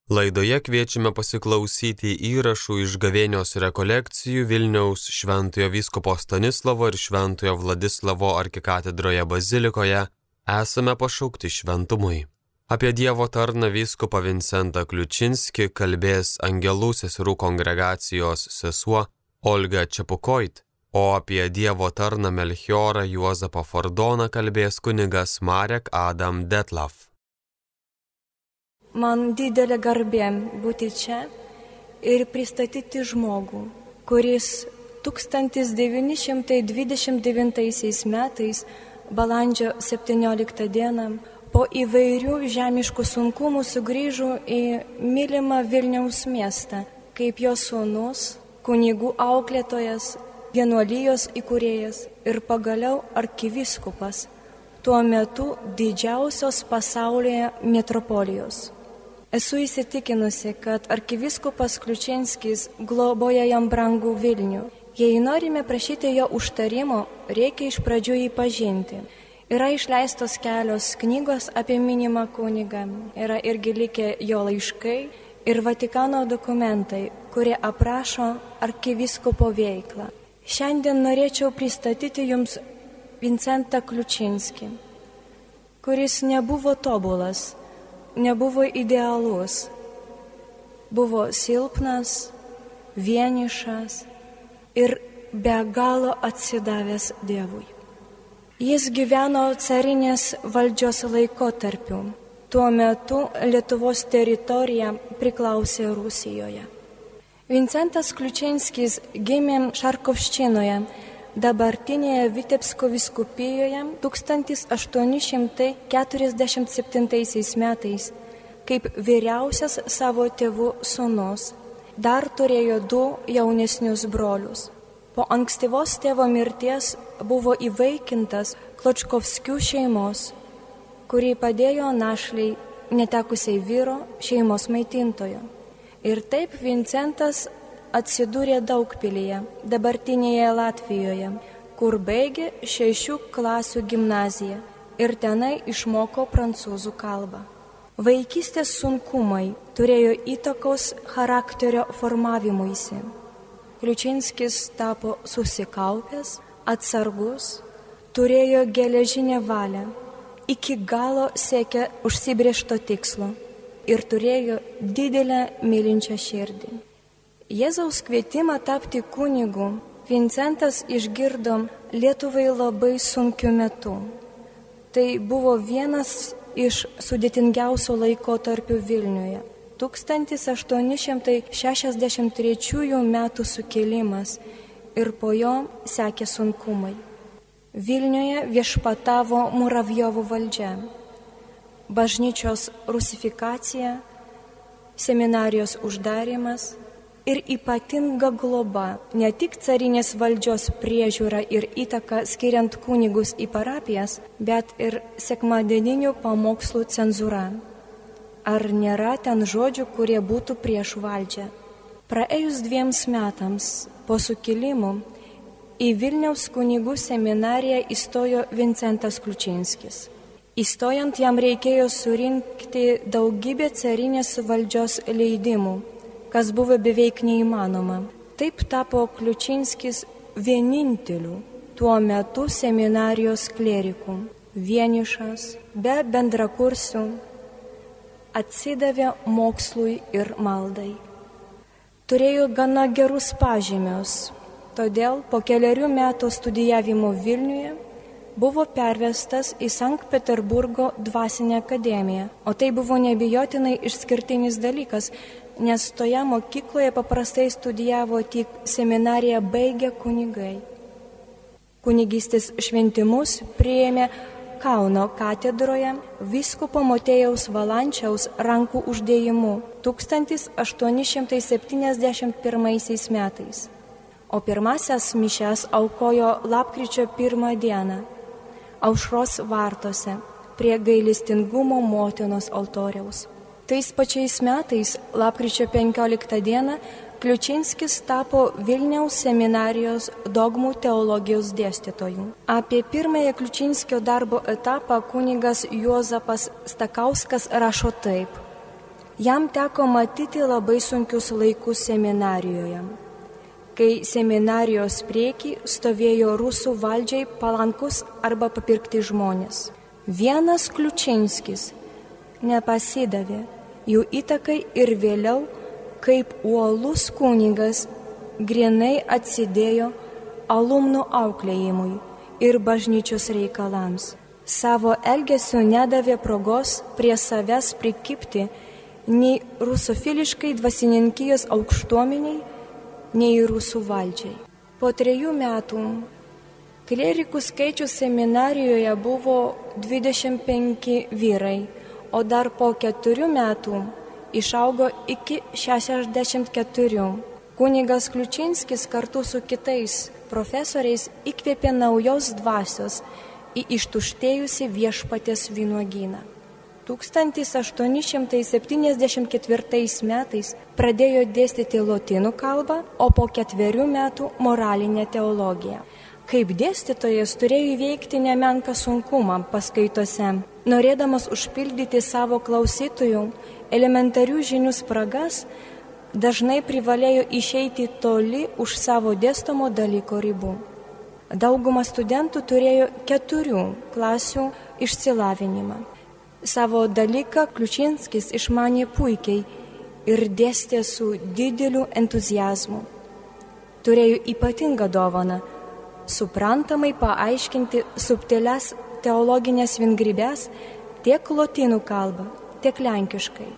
Laidoje kviečiame pasiklausyti įrašų iš gavėnios rekolekcijų Vilniaus Šventojo vyskupo Stanislovo ir Šventojo Vladislavo arkikatedroje bazilikoje esame pašaukti šventumui. Apie Dievo tarną vyskupą Vincentą Kliučinskį kalbės Angelų seserų kongregacijos sesuo Olga Čepukoit, o apie Dievo tarną Melchiorą Juozapą Fordoną kalbės kunigas Marek Adam Detlav. Man didelė garbė būti čia ir pristatyti žmogų, kuris 1929 metais balandžio 17 dieną po įvairių žemiškų sunkumų sugrįžo į mylimą Vilniaus miestą, kaip jo sūnus, kunigų auklėtojas, vienuolijos įkūrėjas ir pagaliau arkivyskupas, tuo metu didžiausios pasaulyje metropolijos. Esu įsitikinusi, kad arkivyskupas Kliučinskis globoja jam brangų Vilnių. Jei norime prašyti jo užtarimo, reikia iš pradžių jį pažinti. Yra išleistos kelios knygos apie minimą kunigą, yra irgi likę jo laiškai ir Vatikano dokumentai, kurie aprašo arkivyskupo veiklą. Šiandien norėčiau pristatyti jums Vincentą Kliučinskį, kuris nebuvo tobulas, nebuvo idealus, buvo silpnas, vienišas ir be galo atsidavęs Dievui. Jis gyveno carinės valdžios laikotarpiu. Tuo metu Lietuvos teritorija priklausė Rusijoje. Vincentas Kliučinskis gimė Šarkovščinoje, dabartinėje Vitebsko vyskupijoje 1847 metais, kaip vyriausias savo tėvų sūnus. Dar turėjo 2 jaunesnius brolius. Po ankstyvos tėvo mirties buvo įvaikintas Kločkovskių šeimos, kuri padėjo našliai netekusiai vyro šeimos maitintojo. Ir taip Vincentas atsidūrė Daugpilyje, dabartinėje Latvijoje, kur baigė 6 klasių gimnaziją ir tenai išmoko prancūzų kalbą. Vaikystės sunkumai turėjo įtakos charakterio formavimuisi. Kliučinskis tapo susikaupęs, atsargus, turėjo geležinę valią, iki galo siekė užsibrėžto tikslo ir turėjo didelę mylinčią širdį. Jėzaus kvietimą tapti kunigu Vincentas išgirdo Lietuvai labai sunkiu metu. Tai buvo vienas iš sudėtingiausių laikotarpių Vilniuje. 1863 metų sukilimas ir po jo sekė sunkumai. Vilniuje viešpatavo Muravjovo valdžia, bažnyčios rusifikacija, seminarijos uždarimas ir ypatinga globa, ne tik carinės valdžios priežiūra ir įtaka skiriant kunigus į parapijas, bet ir sekmadieninių pamokslų cenzūra. Ar nėra ten žodžių, kurie būtų prieš valdžią? Praėjus 2 metams po sukilimų į Vilniaus kunigų seminariją įstojo Vincentas Kliučinskis. Įstojant jam reikėjo surinkti daugybę carinės valdžios leidimų, kas buvo beveik neįmanoma. Taip tapo Kliučinskis vieninteliu tuo metu seminarijos kleriku, vienišas, be bendrakursių, atsidavė mokslui ir maldai. Turėjo gana gerus pažymius, todėl po 4 metų studijavimo Vilniuje buvo pervestas į Sankt Peterburgo dvasinę akademiją, o tai buvo neabejotinai išskirtinis dalykas, nes toje mokykloje paprastai studijavo tik seminariją baigę kunigai. Kunigystės šventimus priėmė Kauno katedroje vyskupo Motiejaus Valančiaus rankų uždėjimu 1871 metais, o pirmasias mišias aukojo lapkričio 1 dieną Aušros vartuose prie gailestingumo motinos altoriaus. Tais pačiais metais, lapkričio 15 dieną, Kliučinskis tapo Vilniaus seminarijos dogmų teologijos dėstytoju. Apie pirmąją Kliučinskio darbo etapą kunigas Juozapas Stakauskas rašo taip. Jam teko matyti labai sunkius laikus seminarijoje, kai seminarijos prieky stovėjo rusų valdžiai palankus arba papirkti žmonės. Vienas Kliučinskis nepasidavė jų įtakai ir vėliau, kaip uolus kunigas, grinai atsidėjo alumnų auklėjimui ir bažnyčios reikalams. Savo elgesiu nedavė progos prie savęs prikibti nei rusofiliškai dvasininkijos aukštuomeniai, nei rusų valdžiai. Po 3 metų klerikų skaičius seminarijoje buvo 25 vyrai, o dar po 4 metų išaugo iki 64. Kunigas Kliučinskis kartu su kitais profesoriais įkvėpė naujos dvasios į ištuštėjusi Viešpaties vynuogyną. 1874 metais pradėjo dėstyti lotynų kalbą, o po 4 metų moralinę teologiją. Kaip dėstytojas turėjo įveikti nemenką sunkumą paskaitose, norėdamas užpildyti savo klausytojų elementarių žinių spragas, dažnai privalėjo išeiti toli už savo dėstomo dalyko ribų. Dauguma studentų turėjo 4 klasių išsilavinimą. Savo dalyką Kliučinskis išmanė puikiai ir dėstė su dideliu entuziazmu. Turėjo ypatingą dovaną suprantamai paaiškinti subtilias teologinės vingrybės tiek lotynų kalbą, tiek lenkiškai.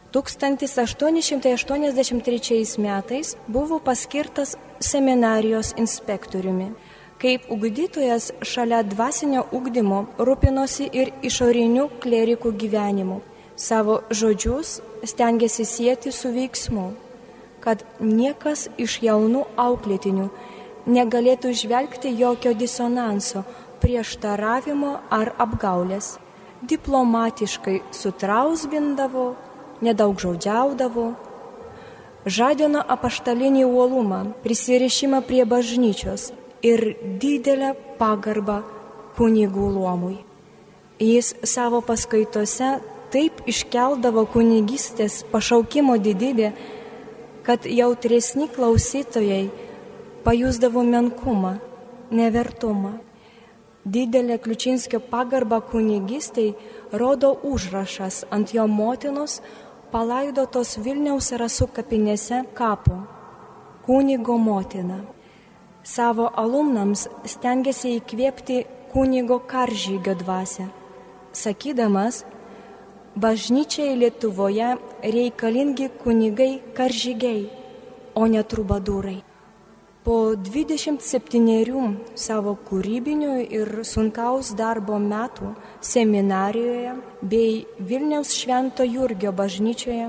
1883 metais buvo paskirtas seminarijos inspektoriumi. Kaip ugdytojas šalia dvasinio ugdymo rūpinosi ir išoriniu klerikų gyvenimu. Savo žodžius stengėsi sieti su veiksmu, kad niekas iš jaunų auklėtinių negalėtų žvelgti jokio disonanso, prieštaravimo ar apgaulės. Diplomatiškai sutrausbindavo, nedaugžodžiaudavo, žadino apaštalinį uolumą, prisirišimą prie bažnyčios ir didelę pagarbą kunigų luomui. Jis savo paskaitose taip iškeldavo kunigystės pašaukimo didybę, kad jautresni klausytojai pajusdavo menkumą, nevertumą. Didelė Kliučinskio pagarba kunigystei rodo užrašas ant jo motinos palaidotos Vilniaus Rasų kapinėse kapo – kunigo motina. Savo alumnams stengiasi įkvėpti kunigo karžygio dvasią, sakydamas, bažnyčiai Lietuvoje reikalingi kunigai karžygiai, o ne trubadūrai. Po 27 savo kūrybinių ir sunkaus darbo metų seminarijoje bei Vilniaus Švento Jurgio bažnyčioje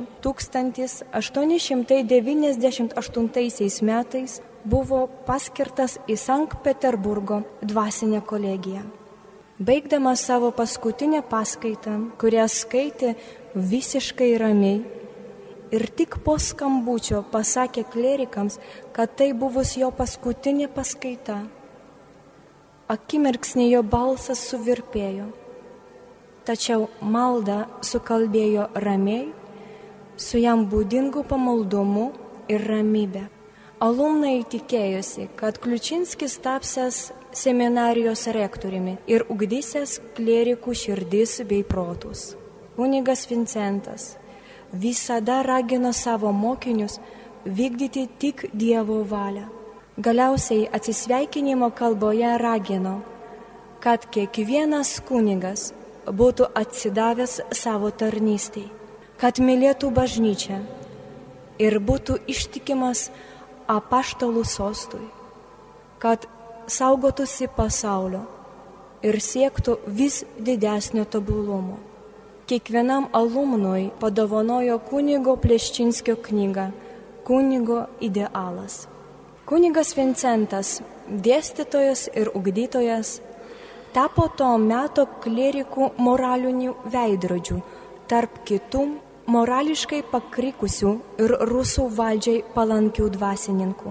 1898 metais buvo paskirtas į Sankt Peterburgo dvasinę kolegiją. Baigdamas savo paskutinę paskaitą, kurią skaitė visiškai ramiai, ir tik po skambučio pasakė klerikams, kad tai buvus jo paskutinė paskaita. Akimirksnį jo balsas suvirpėjo, tačiau maldą sukalbėjo ramiai, su jam būdingu pamaldumu ir ramybė. Alumnai tikėjosi, kad Kliučinskis tapsęs seminarijos rektoriumi ir ugdysęs klerikų širdis bei protus. Kunigas Vincentas visada ragino savo mokinius vykdyti tik Dievo valią. Galiausiai atsisveikinimo kalboje ragino, kad kiekvienas kunigas būtų atsidavęs savo tarnystei, kad mylėtų bažnyčią ir būtų ištikimas apaštalų sostui, kad saugotųsi pasaulio ir siektų vis didesnio tobulumo. Kiekvienam alumnui padovanojo kunigo Pleščinskio knygą Kunigo idealas. Kunigas Vincentas, dėstytojas ir ugdytojas, tapo to meto klerikų moralinių veidrodžių tarp kitų morališkai pakrikusių ir rusų valdžiai palankių dvasininkų.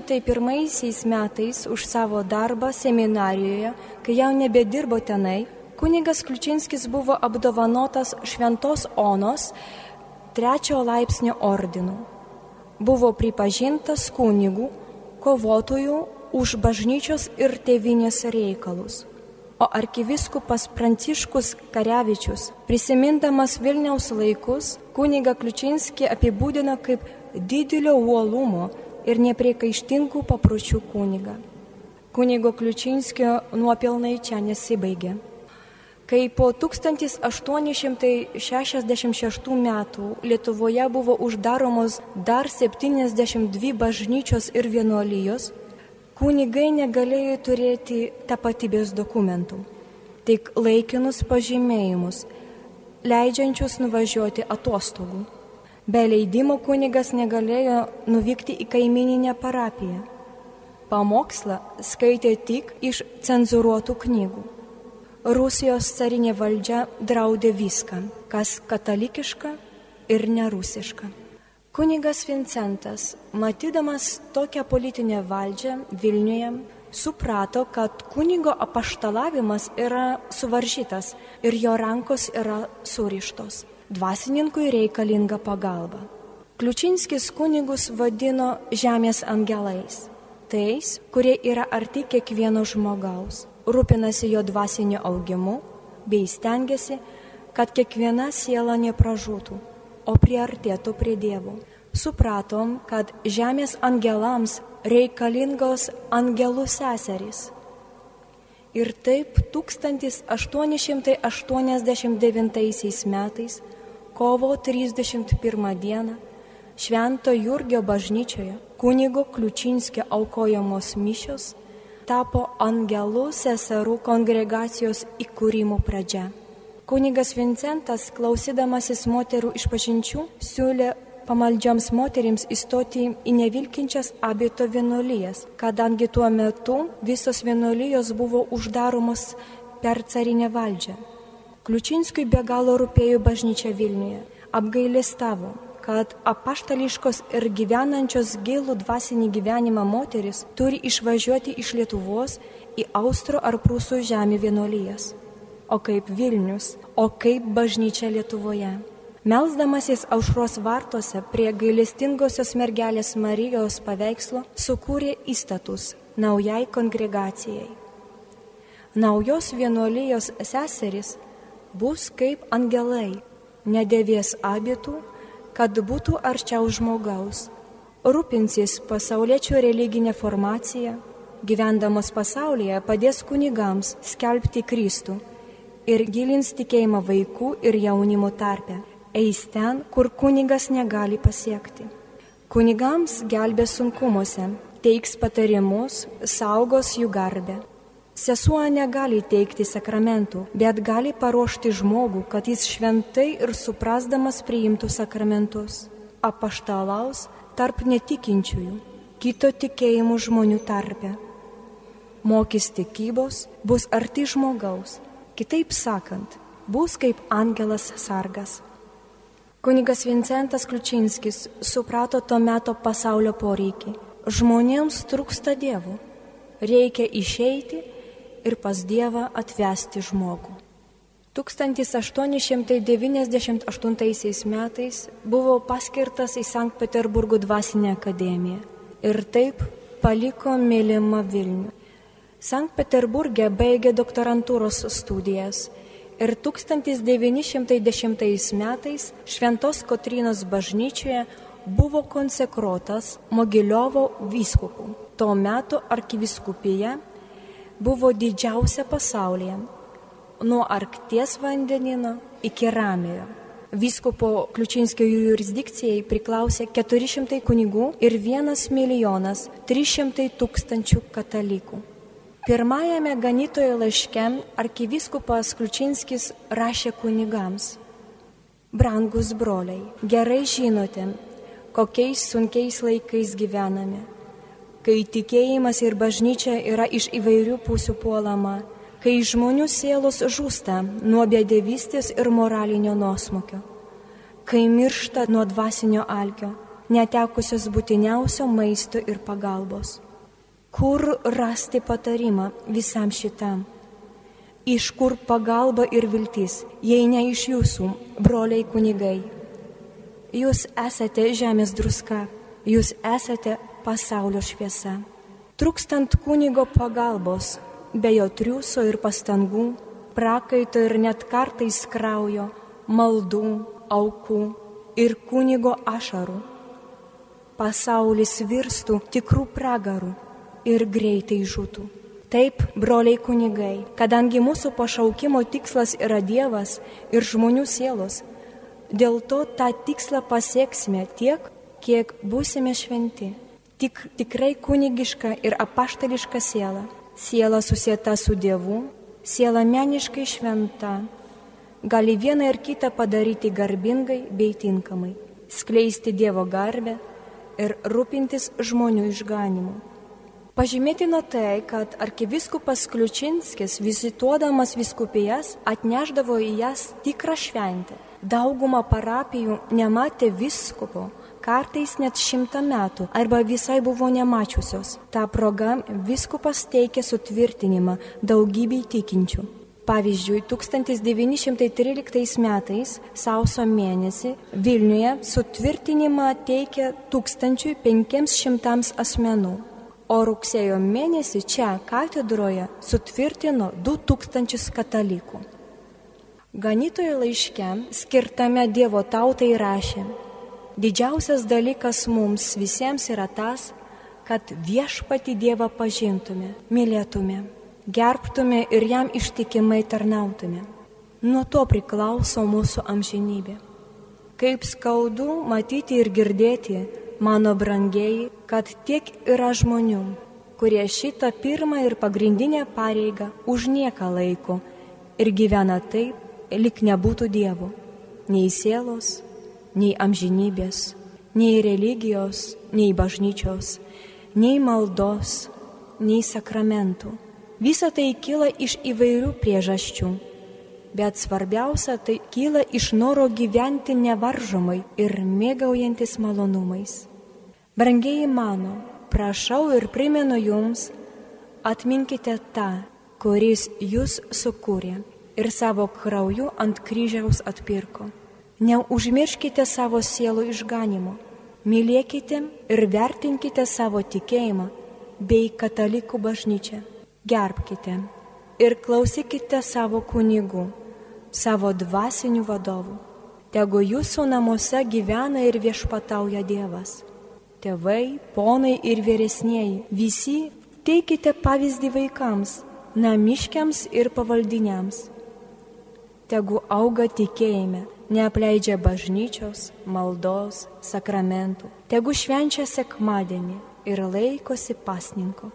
1901 metais už savo darbą seminarijoje, kai jau nebedirbo tenai, Kunigas Kliučinskis buvo apdovanotas Šventos Onos 3 laipsnio ordinu. Buvo pripažintas kunigų, kovotojų už bažnyčios ir tėvynės reikalus. O arkivyskupas Pranciškus Karevičius, prisimindamas Vilniaus laikus, kunigą Kliučinskį apibūdino kaip didelio uolumo ir nepriekaištingų papročių kunigą. Kunigo Kliučinskio nuopelnai čia nesibaigė. Kai po 1866 metų Lietuvoje buvo uždaromos dar 72 bažnyčios ir vienuolijos, kunigai negalėjo turėti tapatybės dokumentų, tik laikinus pažymėjimus, leidžiančius nuvažiuoti atostogų. Be leidimo kunigas negalėjo nuvykti į kaimyninę parapiją. Pamokslą skaitė tik iš cenzūruotų knygų. Rusijos carinė valdžia draudė viską, kas katalikiška ir nerusiška. Kunigas Vincentas, matydamas tokią politinę valdžią Vilniuje, suprato, kad kunigo apaštalavimas yra suvaržytas ir jo rankos yra surištos. Dvasininkui reikalinga pagalba. Kliučinskis kunigus vadino žemės angelais, tais, kurie yra arti kiekvieno žmogaus, rūpinasi jo dvasiniu augimu bei stengiasi, kad kiekviena siela nepražūtų, o priartėtų prie Dievo. Supratom, kad žemės angelams reikalingos angelų seserys. Ir taip 1889 metais, kovo 31 dieną, Švento Jurgio bažnyčioje kunigo Kliučinskio aukojamos mišios tapo angelų seserų kongregacijos įkūrimo pradžia. Kunigas Vincentas, klausydamasis moterų išpažinčių, siūlė pamaldžioms moterims įstoti į nevilkinčias abito vienuolijas, kadangi tuo metu visos vienuolijos buvo uždaromos per carinę valdžią. Kliučinskiui be galo rūpėjo bažnyčia Vilniuje, apgailestavo, kad apaštališkos ir gyvenančios gilų dvasinį gyvenimą moteris turi išvažiuoti iš Lietuvos į Austrų ar Prūsų žemių vienuolijas. O kaip Vilnius, o kaip bažnyčia Lietuvoje. Melsdamasis Aušros vartuose prie gailestingosios mergelės Marijos paveikslo sukūrė įstatus naujai kongregacijai. Naujos vienuolijos seserys bus kaip angelai, nedėvės abitų, kad būtų arčiau žmogaus, rūpinsis pasauliečių religinę formaciją, gyvendamos pasaulyje padės kunigams skelbti Kristų ir gilins tikėjimą vaikų ir jaunimo tarpe, eis ten, kur kunigas negali pasiekti. Kunigams gelbės sunkumuose, teiks patarimus, saugos jų garbę. Sesuo negali teikti sakramentų, bet gali paruošti žmogų, kad jis šventai ir suprasdamas priimtų sakramentus. Apaštalaus tarp netikinčiųjų, kito tikėjimų žmonių tarpe. Mokys tikybos, bus arti žmogaus. Kitaip sakant, bus kaip angelas sargas. Kunigas Vincentas Kliučinskis suprato to meto pasaulio poreikį. Žmonėms trūksta Dievo. Reikia išeiti ir pas Dievą atvesti žmogų. 1898 metais buvo paskirtas į Sankt Peterburgo dvasinę akademiją ir taip paliko mylimą Vilnių. Sankt Peterburge baigė doktorantūros studijas ir 1910 metais Šventos Kotrynos bažnyčioje buvo konsekruotas Mogiliovo vyskupu. Tuo metu arkivyskupija buvo didžiausia pasaulyje, nuo Arkties vandenyno iki Ramiojo. Vyskupo Kliučinskio jurisdikcijai priklausė 400 kunigų ir 1 300 000 katalikų. Pirmajame ganytojo laiške arkivyskupas Kliučinskis rašė kunigams: Brangus broliai, gerai žinote, kokiais sunkiais laikais gyvename, kai tikėjimas ir bažnyčia yra iš įvairių pusių puolama, kai žmonių sielos žūsta nuo bedevystės ir moralinio nuosmukio, kai miršta nuo dvasinio alkio, netekusios būtiniausio maisto ir pagalbos. Kur rasti patarimą visam šitam? Iš kur pagalba ir viltis, jei ne iš jūsų, broliai kunigai? Jūs esate žemės druska, jūs esate pasaulio šviesa. Trūkstant kunigo pagalbos, be jo triūso ir pastangų, prakaito ir net kartais kraujo, maldų, aukų ir kunigo ašarų, pasaulis virstų tikrų pragarų ir greitai žūtų. Taip, broliai kunigai, kadangi mūsų pašaukimo tikslas yra Dievas ir žmonių sielos, dėl to tą tikslą pasieksime tiek, kiek būsime šventi. Tikrai kunigiška ir apaštališka siela, siela susieta su Dievu, siela meniškai šventa, gali vieną ir kitą padaryti garbingai bei tinkamai, skleisti Dievo garbę ir rūpintis žmonių išganimu. Pažymėtina tai, kad arkivyskupas Kliučinskis vizituodamas vyskupijas atnešdavo į jas tikrą šventę. Dauguma parapijų nematė vyskupo, kartais net 100 metų, arba visai buvo nemačiusios. Ta proga vyskupas teikė sutvirtinimą daugybei tikinčių. Pavyzdžiui, 1913 metais sausio mėnesį Vilniuje sutvirtinimą teikė 1500 asmenų. O rugsėjo mėnesį čia katedroje sutvirtino 2000 katalikų. Ganytojo laiške skirtame Dievo tautai rašė: didžiausias dalykas mums visiems yra tas, kad viešpatį Dievą pažintume, mylėtume, gerbtume ir jam ištikimai tarnautume. Nuo to priklauso mūsų amžinybė. Kaip skaudu matyti ir girdėti, mano brangieji, kad tiek yra žmonių, kurie šitą pirmą ir pagrindinę pareigą už nieką laiko ir gyvena taip, lyg nebūtų Dievo, nei sielos, nei amžinybės, nei religijos, nei bažnyčios, nei maldos, nei sakramentų. Visa tai kyla iš įvairių priežasčių, bet svarbiausia tai kyla iš noro gyventi nevaržomai ir mėgaujantis malonumais. Brangieji mano, prašau ir primenu jums, atminkite tą, kuris jūs sukūrė ir savo krauju ant kryžiaus atpirko. Neužmirškite savo sielų išganimo, mylėkite ir vertinkite savo tikėjimą bei katalikų bažnyčią, gerbkite ir klausykite savo kunigų, savo dvasinių vadovų. Tegu jūsų namuose gyvena ir viešpatauja Dievas. Tėvai, ponai ir vyresnieji, visi teikite pavyzdį vaikams, namiškiams ir pavaldiniams. Tegu auga tikėjime, neapleidžia bažnyčios, maldos, sakramentų. Tegu švenčia sekmadienį ir laikosi pasninko.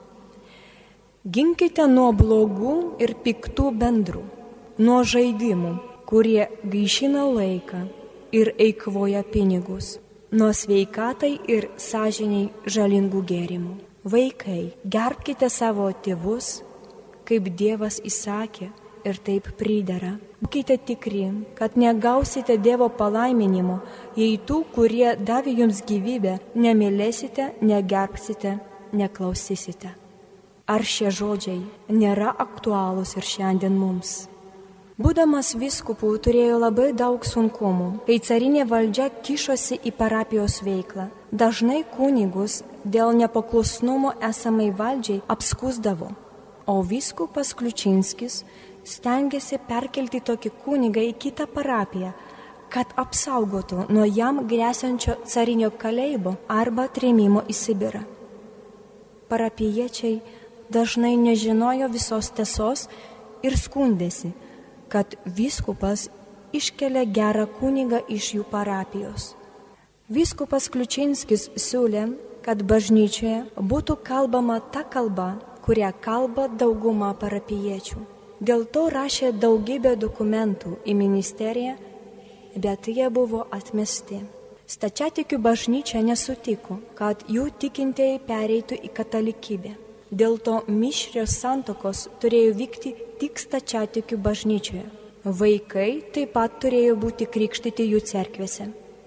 Ginkite nuo blogų ir piktų bendrų, nuo žaidimų, kurie gaišina laiką ir eikvoja pinigus, nuo sveikatai ir sąžiniai žalingų gėrimų. Vaikai, gerbkite savo tėvus, kaip Dievas įsakė ir taip pridera. Būkite tikri, kad negausite Dievo palaiminimo, jei tų, kurie davė jums gyvybę, nemylėsite, negerbsite, neklausysite. Ar šie žodžiai nėra aktualūs ir šiandien mums? Būdamas vyskupu turėjo labai daug sunkumų, kai carinė valdžia kišosi į parapijos veiklą. Dažnai kunigus dėl nepaklusnumo esamai valdžiai apskųsdavo, o vyskupas Kliučinskis stengėsi perkelti tokį kunigą į kitą parapiją, kad apsaugotų nuo jam gresiančio carinio kalėjimo arba trėmimo į Sibirą. Parapijiečiai dažnai nežinojo visos tiesos ir skundėsi, kad vyskupas iškelia gerą kunigą iš jų parapijos. Vyskupas Kliučinskis siūlė, kad bažnyčioje būtų kalbama ta kalba, kurią kalba dauguma parapijiečių. Dėl to rašė daugybę dokumentų į ministeriją, bet jie buvo atmesti. Stačiatikių bažnyčia nesutiko, kad jų tikintieji pereitų į katalikybę. Dėl to mišrios santuokos turėjo vykti tik stačiatikių bažnyčioje. Vaikai taip pat turėjo būti krikštyti jų cerkvėse.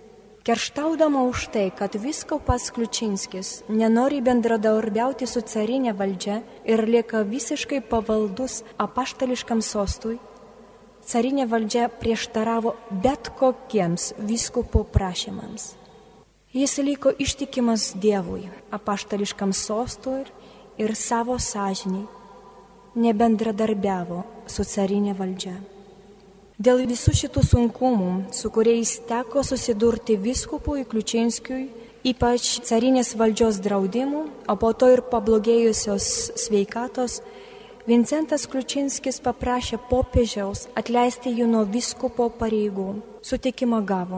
Kerštaudama už tai, kad vyskupas Kliučinskis nenori bendradarbiauti su carinė valdžia ir lieka visiškai pavaldus apaštališkam sostui, carinė valdžia prieštaravo bet kokiems vyskupo prašymams. Jis liko ištikimas Dievui, apaštališkam sostui ir savo sąžiniai, nebendradarbiavo su carinė valdžia. Dėl visų šitų sunkumų, su kuriais teko susidurti vyskupui Kliučinskiui, ypač carinės valdžios draudimų, o po to ir pablogėjusios sveikatos, Vincentas Kliučinskis paprašė popiežiaus atleisti jį nuo vyskupo pareigų. Sutikimą gavo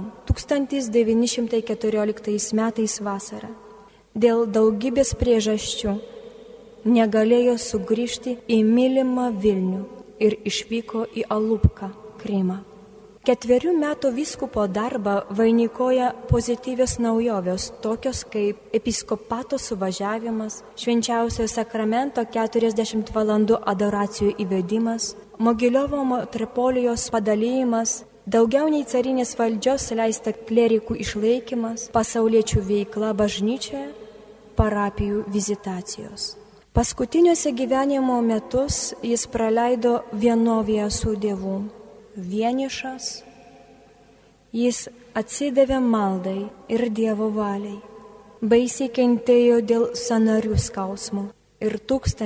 1914 metais vasarą. Dėl daugybės priežasčių negalėjo sugrįžti į mylimą Vilnių ir išvyko į Alupką, Krymą. 4 metų vyskupo darbą vainikoja pozityvios naujovės, tokios kaip episkopato suvažiavimas, švenčiausiojo sakramento 40 valandų adoracijų įvedimas, Mogiliovo metropolijos padalyjimas, daugiau nei carinės valdžios leista klerikų išlaikymas, pasauliečių veikla bažnyčioje, parapijų vizitacijos. Paskutiniuose gyvenimo metus jis praleido vienovėje su Dievu. Vienišas, jis atsidavė maldai ir Dievo valiai, baisiai kentėjo dėl sąnarių skausmų ir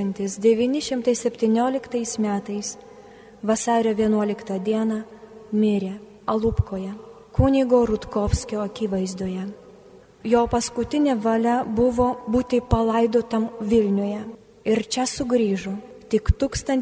1917 metais vasario 11 dieną mirė Alupkoje, kunigo Rutkovskio akivaizdoje. Jo paskutinė valia buvo būti palaidotam Vilniuje ir čia sugrįžo tik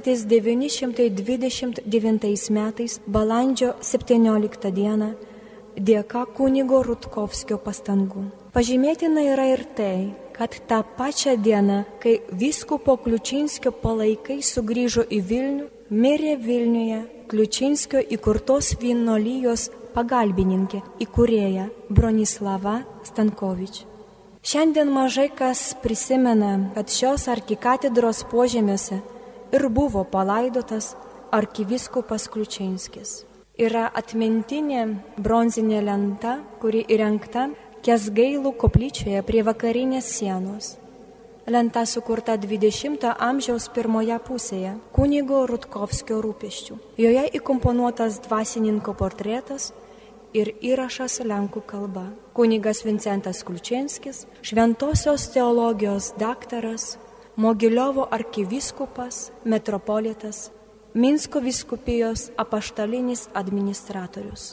1929 metais balandžio 17 dieną dėka kunigo Rutkovskio pastangų. Pažymėtina yra ir tai, kad tą pačią dieną, kai vyskupo Kliučinskio palaikai sugrįžo į Vilnių, mirė Vilniuje Kliučinskio įkurtos vienuolijos pagalbininkė, įkūrėja Bronislava Stankovič. Šiandien mažai kas prisimena, kad šios arkikatedros požemiuose ir buvo palaidotas arkivyskupas Kliučinskis. Yra atmintinė bronzinė lenta, kuri įrengta Kęsgailų koplyčioje prie vakarinės sienos. Lenta sukurta 20 amžiaus pirmoje pusėje kunigo Rutkovskio rūpesčių. Joje įkomponuotas dvasininko portretas ir įrašas lenkų kalba. Kunigas Vincentas Kliučinskis, šventosios teologijos daktaras, Mogiliovo arkivyskupas, metropolitas, Minsko vyskupijos apaštalinis administratorius.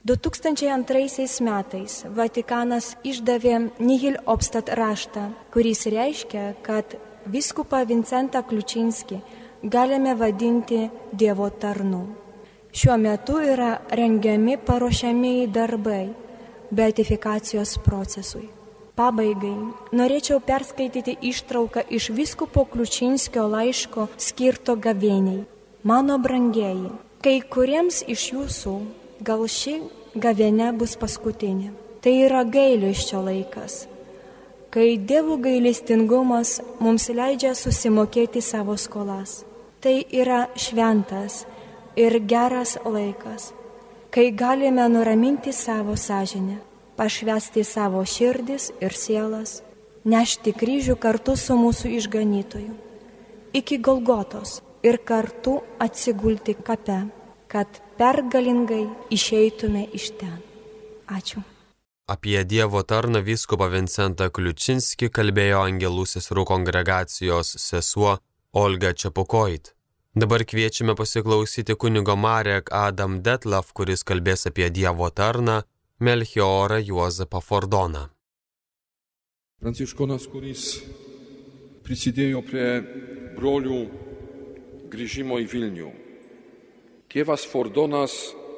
2002 metais Vatikanas išdavė Nihil obstat raštą, kuris reiškia, kad vyskupą Vincentą Kliučinskį galime vadinti Dievo tarnu. Šiuo metu yra rengiami paruošiamieji darbai beatifikacijos procesui. Pabaigai norėčiau perskaityti ištrauką iš vyskupo Kliučinskio laiško skirto gavėniai. Mano brangieji, kai kuriems iš jūsų gal ši gavėnia bus paskutinė. Tai yra gailesčio laikas, kai Dievo gailestingumas mums leidžia susimokėti savo skolas. Tai yra šventas ir geras laikas, kai galime nuraminti savo sąžinę, pašvęsti savo širdis ir sielas, nešti kryžių kartu su mūsų išganytoju iki Golgotos ir kartu atsigulti kape, kad pergalingai išeitume iš ten. Ačiū. Apie Dievo tarną vyskupą Vincentą Kliučinskį kalbėjo Angelų seserų kongregacijos sesuo Olga Čepukoit. Dabar kviečiame pasiklausyti kunigo Marek Adam Detlav, kuris kalbės apie Dievo tarną Melchiorą Juozapą Fordoną. Pranciškonas, kuris prisidėjo prie brolių grįžimo į Vilnių. Tėvas Fordonas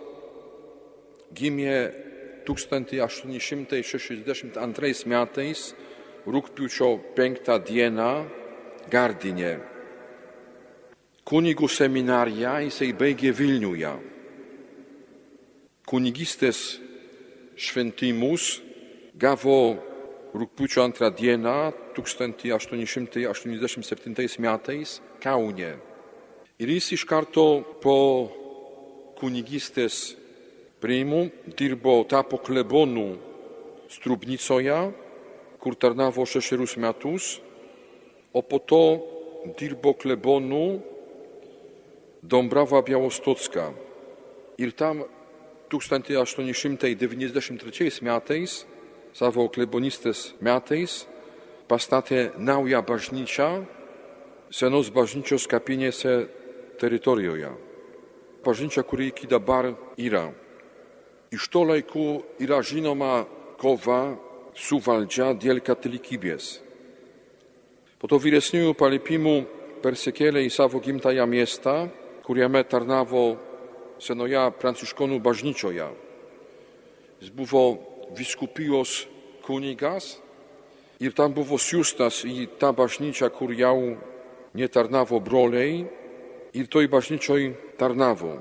gimė 1862 metais rugpjūčio 5 dieną Gardine. Kunigų seminariją jisai baigė Vilniuje. Kunigystės šventimus gavo rugpjūčio 2 dieną 1887 metais Kaune. Ir jis iš karto po kunigystės priimų dirbo, tapo klebonu Strubnicoje, kur tarnavo 6 metus, o po to dirbo klebonu Dąbrawa Białostocka. Ir tam 1893 metais, savo klebonystės metais, pastatė naują bažnyčią senos bažnyčios kapinėse teritorijoje. Bažnyčia, kuri iki dabar yra. Iš to laikų yra žinoma kova su valdžia dėl katalikybės. Po to vyresniųjų palipimų persikėlė į savo gimtąją miestą, kuriame tarnavo senoje pranciškonų bažnyčioje. Jis buvo vyskupijos kunigas ir tam buvo siųstas į tą bažnyčią, kur jau netarnavo broliai, ir toj bažnyčioj tarnavo.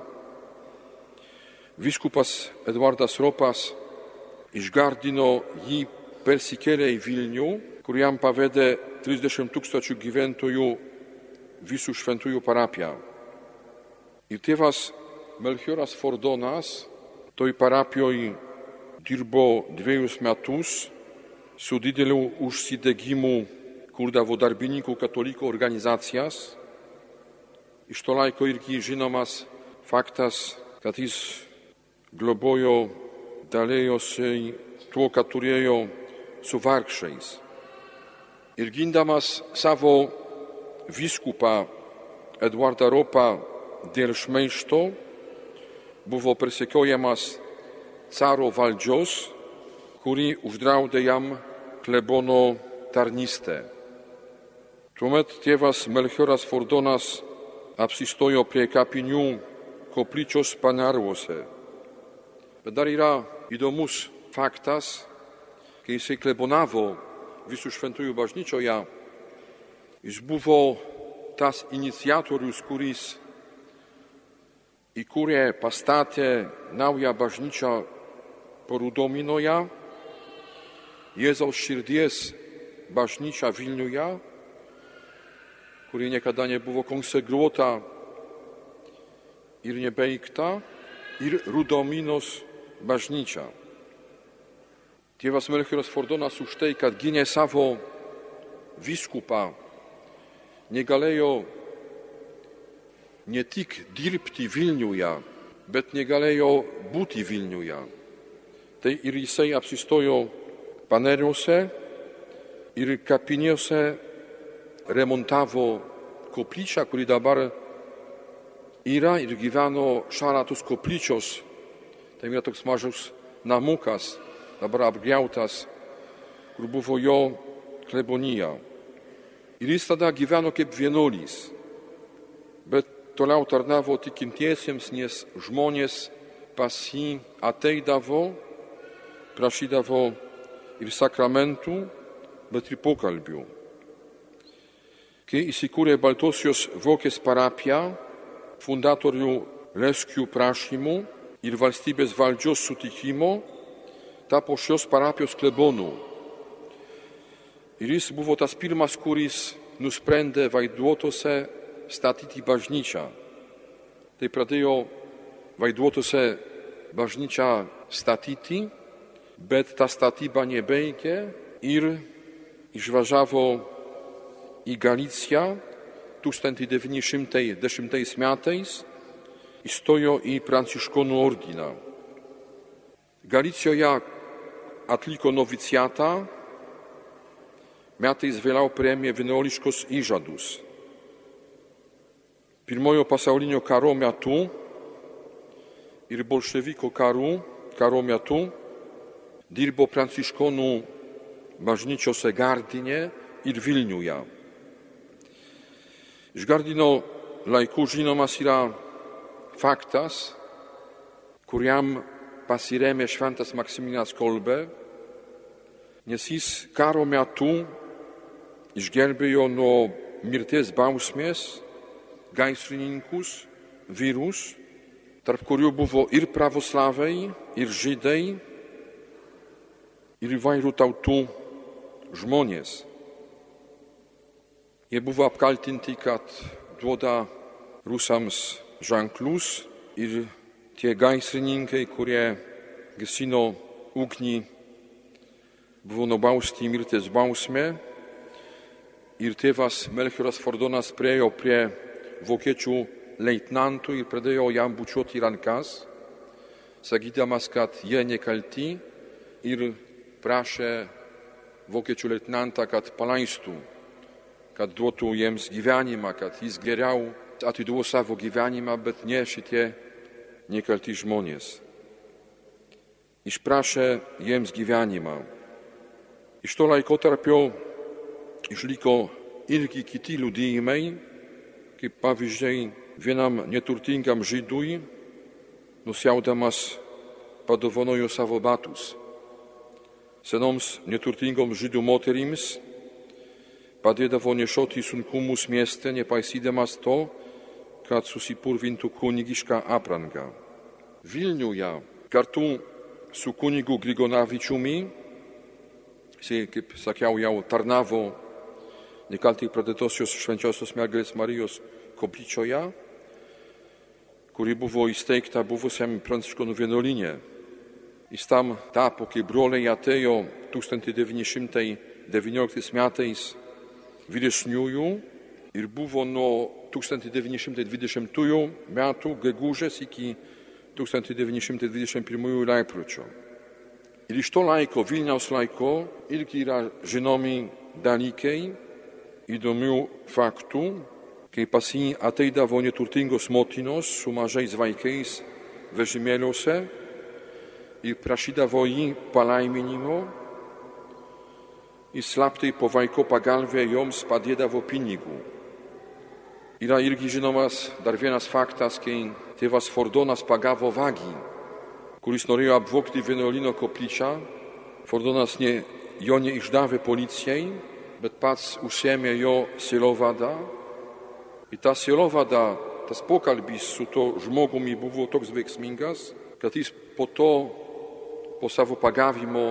Vyskupas Edvardas Ropas išgardino jį, persikėlė į Vilnių, kur jam pavedė 30 000 gyventojų Visų Šventųjų parapiją. Ir tėvas Melchioras Fordonas toj parapijoj dirbo 2 metus su dideliu užsidegimu, kurdavo darbininkų katalikų organizacijas. Iš to laiko irgi žinomas faktas, kad jis globojo, dalėjosi tuo, ką turėjo su vargšais. Ir gindamas savo vyskupą Edvardą Ropą dėl šmeižto, buvo persekiojamas caro valdžios, kuri uždraudė jam klebono tarnystę. Tuomet tėvas Melchioras Fordonas apsistojo prie kapinių koplyčios Panarvose. Bet dar yra įdomus faktas, kai jisai klebonavo Visų Šventųjų bažnyčioje, jis buvo tas iniciatorius, kuris įkūrė, pastatė naują bažnyčią Porūdominoje, Jėzaus širdies bažnyčią Vilniuje, kuri niekada nebuvo konsekruota ir nebeigta, ir Rudominos bažnyčia. Tėvas Melchioras Fordonas už tai, kad gynė savo vyskupą, negalėjo ne tik dirbti Vilniuje, bet negalėjo būti Vilniuje. Tai ir jisai apsistojo Paneriuose ir kapinėse remontavo koplyčią, kuri dabar yra ir gyveno šalia tos koplyčios. Tai yra toks mažas namukas, dabar apgriautas, kur buvo jo klebonija. Ir jis tada gyveno kaip vienuolys, bet toliau tarnavo tikintiesiems, nes žmonės pas jį ateidavo, prašydavo ir sakramentų, bet ir pokalbių. Kai įsikūrė Baltosios Vokės parapija, fundatorių Leskių prašymų ir valstybės valdžios sutikimo, tapo šios parapijos klebonu. Ir jis buvo tas pirmas, kuris nusprendė Vaiduotose statyti bažnyčią. Tai pradėjo Vaiduotose bažnyčią statyti, bet ta statyba nebaigė ir išvažiavo į Galiciją 1910 metais, įstojo į pranciškonų ordiną. Galicijoje atliko noviciatą, metais vėliau priėmė vienuoliškos įžadus. Pirmojo pasaulinio karo metu ir bolševiko karo metu dirbo pranciškonų bažnyčiose Gardine ir Vilniuje. Iš Gardino laikų žinomas yra faktas, kuriam pasirėmė šventas Maksimilianas Kolbė, nes jis karo metu išgelbėjo nuo mirties bausmės gaisrininkus, vyrus, tarp kurių buvo ir pravoslavai, ir žydai, ir įvairių tautų žmonės. Jie buvo apkaltinti, kad duoda rusams ženklus ir tie gaisrininkai, kurie gesino ugnį, buvo nubausti į mirties bausmę ir tėvas Melchioras Fordonas priėjo prie vokiečių leitnantų ir pradėjo jam bučiuoti rankas, sakydamas, kad jie nekalti, ir prašė vokiečių leitnantą, kad paleistų, kad duotų jiems gyvenimą, kad jis geriau atiduo savo gyvenimą, bet ne šitie nekalti žmonės. Išprašė jiems gyvenimą. Iš to laikotarpio išliko irgi kiti liudijimai, kaip pavyzdžiui vienam neturtingam žydui, nusiaudamas, padovanojo savo batus. Senoms neturtingoms žydų moterims padėdavo nešioti sunkumus mieste, nepaisydamas to, kad susipurvintų kunigišką aprangą. Vilniuje kartu su kunigu Grigonavičiumi, jisai, kaip sakiau, jau tarnavo nekaltai pradėtosios Švenčiausios Mergelės Marijos koplyčioje, kuri buvo įsteigta buvusiam pranciškonų vienuolyne. Jis tam tapo, kai broliai atėjo 1919 metais vyresniųjų ir buvo nuo 1920 metų gegužės iki 1921 lapkričio. Ir iš to laiko, Vilniaus laiko, irgi yra žinomi dalykai, įdomių faktų, kai pas jį ateidavo neturtingos motinos su mažais vaikais vežimėliuose ir prašydavo jį palaiminimo, ir slaptai po vaiko pagalvę joms padėdavo pinigų. Yra irgi žinomas dar vienas faktas, kai tėvas Fordonas pagavo vagį, kuris norėjo apvogti vienuolyno koplyčią. Fordonas jo neišdavė policijai, bet pats užsiėmė jo sielovadą. Ir ta sielovada, tas pokalbis su to žmogumi buvo toks veiksmingas, kad jis po savo pagavimo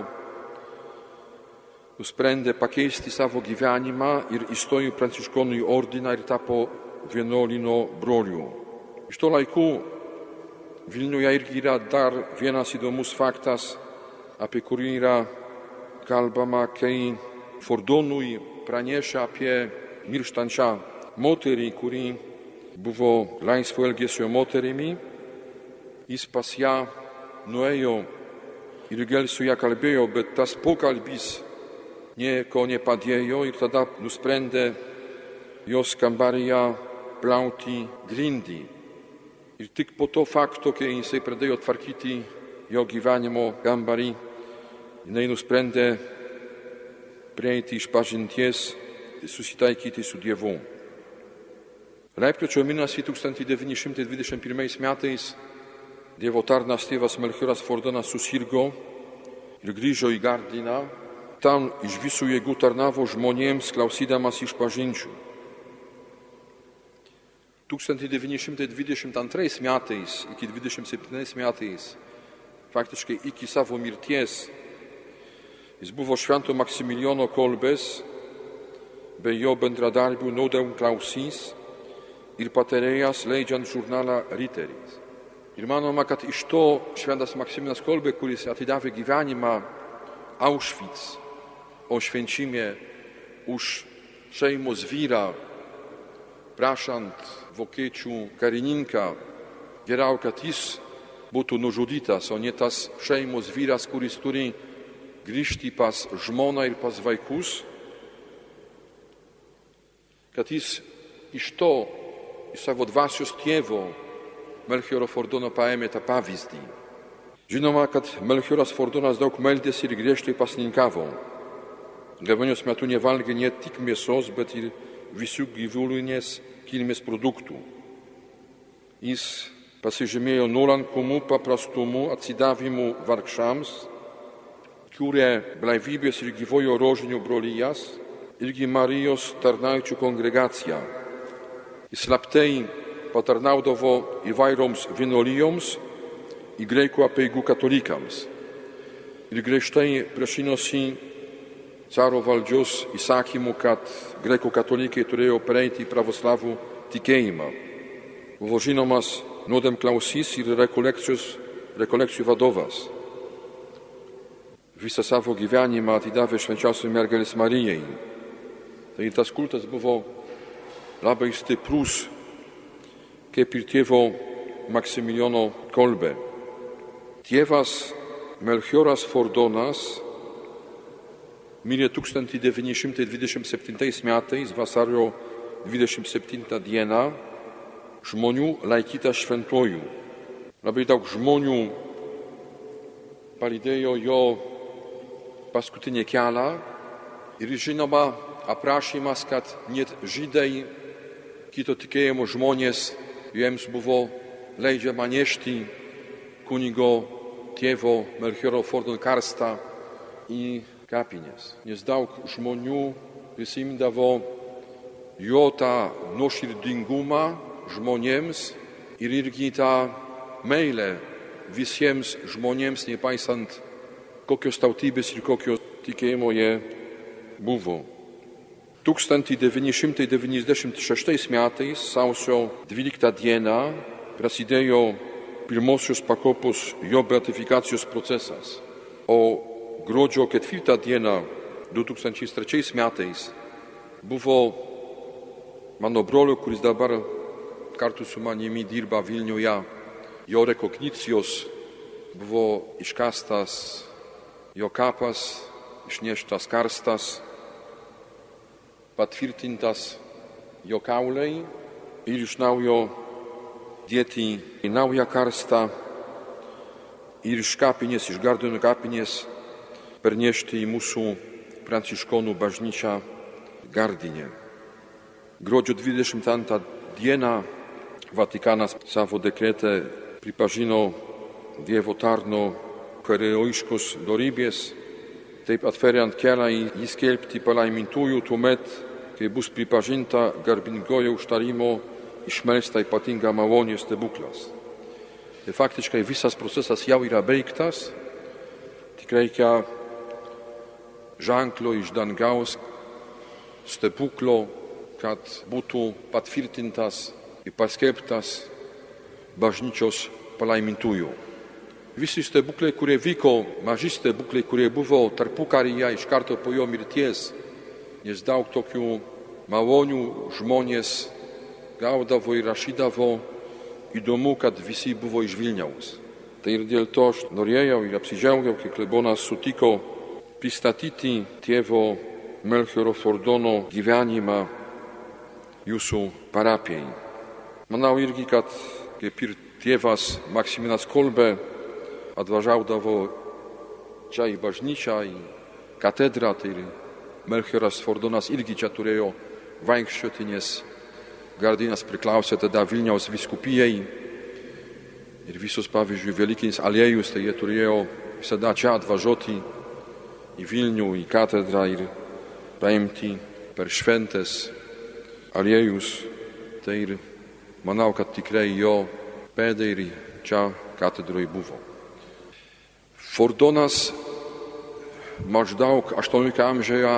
nusprendė pakeisti savo gyvenimą ir įstojo į pranciškonų ordiną ir tapo vienuolyno broliu. Iš to laikų Vilniuje irgi yra dar vienas įdomus faktas, apie kurį yra kalbama, kai Fordonui pranešė apie mirštančią moterį, kuri buvo laisvo elgesio moterimi. Jis pas ją nuėjo ir ilgai su ją kalbėjo, bet tas pokalbis nieko nepadėjo ir tada nusprendė jos kambaryje plauti grindį. Ir tik po to fakto, kai jisai pradėjo tvarkyti jo gyvenimo kambarį, jinai nusprendė prieiti išpažinties ir susitaikyti su Dievu. Lapkričio mėnesį 1921 metais Dievo tarnas tėvas Melchioras Fordonas susirgo ir grįžo į Gardiną. Tam iš visų jėgų tarnavo žmonėms, klausydamas išpažinčių. 1922 metais iki 27 metais, faktiškai iki savo mirties, jis buvo Švento Maksimilijono Kolbės bei jo bendradarbių nuodėmklausys ir patarėjas leidžiant žurnalą Riteris. Ir manoma, kad iš to Šventas Maksimilijonas Kolbė, kuris atidavė gyvenimą Auschwitz oświęcimie už šeimos vyrą, prašant vokiečių karininką, geriau, kad jis būtų nužudytas, o ne tas šeimos vyras, kuris turi grįžti pas žmoną ir pas vaikus, kad jis iš to, iš savo dvasios tėvo, Melchioro Fordono paėmė tą pavyzdį. Žinoma, kad Melchioras Fordonas daug meldėsi ir griežtai pasninkavo. Gavėnios metu nevalgė ne tik mėsos, bet ir visų gyvulinės kilmės produktų. Jis pasižymėjo nuolankumu, paprastumu, atsidavimu vargšams, kūrė blaivybės ir gyvojo rožinių brolijas, irgi Marijos tarnaičių kongregaciją. Jis slaptai patarnaudavo įvairioms vienuolijoms ir graikų apeigų katalikams. Ir griežtai priešinosi caro valdžios įsakymų, kad graikų katalikai turėjo pereiti į pravoslavų tikėjimą. Buvo žinomas nuodėmklausys ir rekolekcijų vadovas. visą savo gyvenimą atidavė švenčiausiai mergelės Marijai. Tai tas kultas buvo labai stiprus, kaip ir tėvo Maksimilijono Kolbė. Tėvas Melchioras Fordonas mirė 1927 metais, vasario 27 dieną, žmonių laikytas šventuoju. Labai daug žmonių palydėjo jo paskutinį kelią ir žinoma aprašymas, kad net žydai, kito tikėjimo žmonės, jiems buvo leidžiama nešti kunigo tėvo Melchioro Fordono karstą į kapinės. Nes daug žmonių prisimdavo jo tą nuoširdingumą žmonėms ir irgi tą meilę visiems žmonėms, nepaisant kokios tautybės ir kokio tikėjimo jie buvo. 1996 metais, sausio 12 dieną, prasidėjo pirmosios pakopos jo beatifikacijos procesas, o gruodžio 4 dieną 2003 metais buvo mano brolio, kuris dabar kartu su manimi dirba Vilniuje, jo rekognicijos buvo iškastas jo kapas, išneštas karstas, patvirtintas jo kaulai ir iš naujo dėti į naują karstą ir iš kapinės, iš Gardino kapinės pernešti į mūsų pranciškonų bažnyčią Gardine. Gruodžio 22 dieną Vatikanas savo dekrete pripažino Dievo tarno heroiškos dorybės, taip atveriant kelią į skelbti palaimintųjų tuomet, kai bus pripažinta garbingojo užtarimo išmelsta ypatinga malonė stebuklas. Tai faktiškai visas procesas jau yra baigtas, tik reikia ženklo iš dangaus, stebuklo, kad būtų patvirtintas ir paskelbtas bažnyčios palaimintųjų. Visi stebuklai, kurie vyko, maži stebuklai, kurie buvo tarpukaryje iš karto po jo mirties, nes daug tokių malonių žmonės gaudavo ir rašydavo, įdomu, kad visi buvo iš Vilniaus. Tai ir dėl to aš norėjau ir apsidžiaugiau, kai klebonas sutiko pristatyti tėvo Melchioro Fordono gyvenimą jūsų parapijai. Manau irgi, kad kaip ir tėvas Maksiminas Kolbė atvažiaudavo čia į bažnyčią, į katedrą, tai ir Melchioras Fordonas irgi čia turėjo vaikščioti, nes Gardinas priklausė tada Vilniaus vyskupijai ir visus, pavyzdžiui, Velykinis aliejus, tai jie turėjo visada čia atvažiuoti į Vilnių, į katedrą ir paimti per šventės aliejus. Tai ir manau, kad tikrai jo pėdai ir čia katedroje buvo. Fordonas maždaug 18 amžiuje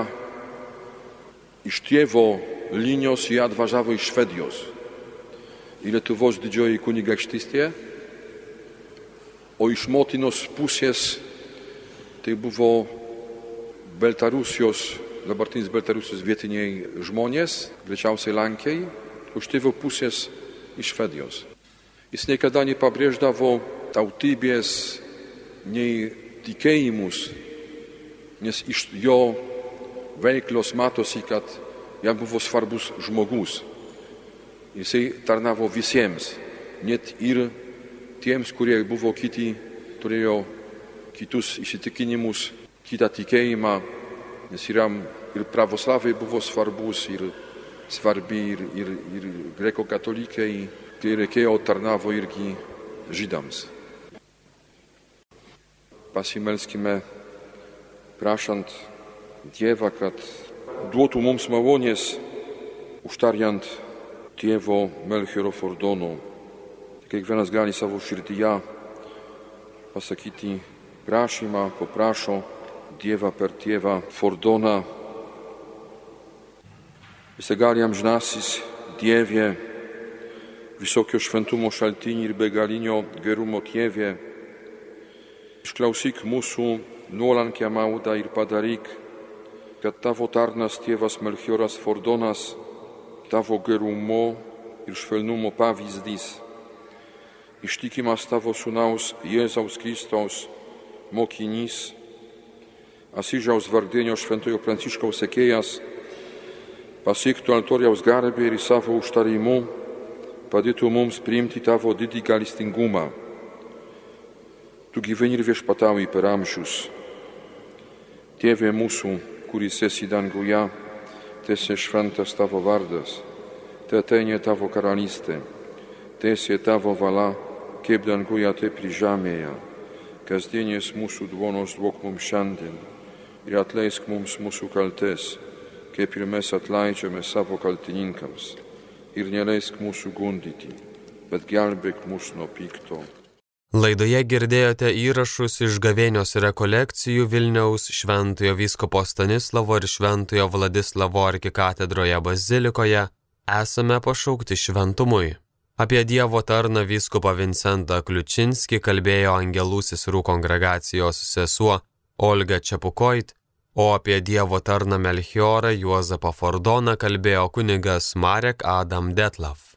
iš tėvo linijos jie atvažiavo iš Švedijos į Lietuvos didžioji kunigaikštystė, o iš motinos pusės tai buvo Baltarusijos, dabartinis Baltarusijos vietiniai žmonės, greičiausiai Lenkai, o iš tėvo pusės iš Švedijos. Jis niekada nepabrėždavo tautybės nei tikėjimus, nes iš jo veiklos matosi, kad jam buvo svarbus žmogus. Jisai tarnavo visiems, net ir tiems, kurie buvo kiti, turėjo kitus įsitikinimus, kitą tikėjimą, nes jam ir pravoslavai buvo svarbus, ir svarbi, ir greko-katolikai, kai reikėjo tarnavo irgi žydams. Pasimelskime, prašant Dievą, kad duotų mums malonės, užtariant tėvo Melchioro Fordono. Kiekvienas gali savo širdyje pasakyti prašymą, poprašo Dievą per tėvą Fordoną. Visagali amžinasis Dievie, visokio šventumo šaltinį ir begalinio gerumo Tėve, išklausyk mūsų nuolankią maldą ir padaryk, kad tavo tarnas tėvas Melchioras Fordonas, tavo gerumo ir švelnumo pavyzdys, ištikimas tavo sūnaus Jėzaus Kristaus mokinys, Asyžiaus vargdienio šventojo Pranciškaus sekėjas, pasiektų altoriaus garbę ir savo užtarimu padėtų mums priimti tavo didį gailestingumą. Tu gyveni ir viešpatauji per amžius. Tėve mūsų, kuris esi danguje, teesie šventas tavo vardas, teateina tavo karalystė, teesie tavo valia, kaip danguje, taip ir žemėje. Kasdienės mūsų duonos duok mums šiandien ir atleisk mums mūsų kaltes, kaip ir mes atleidžiame savo kaltininkams. Ir neleisk mūsų gundyti, bet gelbėk mus nuo pikto. Laidoje girdėjote įrašus iš gavėnios rekolekcijų Vilniaus Šventojo vyskupo Stanislovo ir Šventojo Vladislavo arkikatedroje bazilikoje Esame pašaukti šventumui. Apie Dievo tarną vyskupą Vincentą Kliučinskį kalbėjo Angelų seserų kongregacijos sesuo Olga Čepukoit, o apie Dievo tarną Melchiorą Juozapą Fordoną kalbėjo kunigas Marek Adam Detlav.